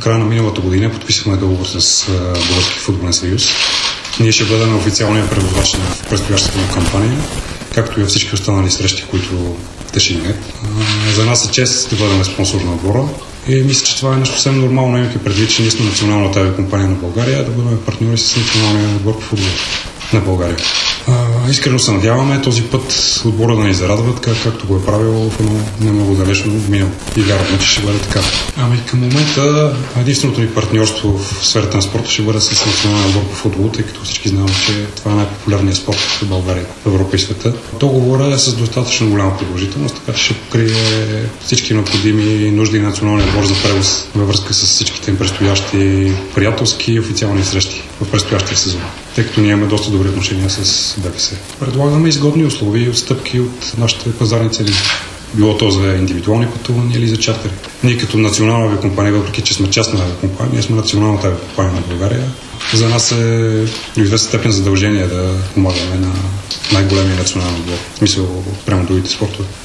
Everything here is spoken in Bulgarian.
края на миналата година подписахме договор с Български футболен съюз. Ние ще бъдем официалния превозвач на предстоящата му кампания, както и във всички останали срещи, които те ще имат. За нас е чест да бъдем спонсор на отбора и мисля, че това е нещо съвсем нормално, имайки предвид, че ние сме националната авиокомпания на България, да бъдем партньори с националния отбор по футбол на България. Искрено се надяваме този път отбора да ни зарадва, така както го е правил в едно не много далечно минало. И вярваме, че ще бъде така. Към момента единственото ни партньорство в сферата на спорта ще бъде с националния отбор по футбол, тъй като всички знаем, че това е най-популярният спорт в България, в Европа и света. Договорът е с достатъчно голяма продължителност, така че ще покрие всички необходими нужди на националния отбор за превоз във връзка с всичките им предстоящи приятелски и официални срещи в предстоящия сезон, тъй като ние имаме доста добри отношения с БФС. Предлагаме изгодни условия и отстъпки от нашите пазарни цени. Било то за индивидуални пътувания или за чартери. Ние като национална авиокомпания, въпреки че сме частна авиокомпания, ние сме националната авиокомпания на България. За нас е до известна степен задължение да помагаме на най-големия национален отбор. В смисъл прямо другите спортове.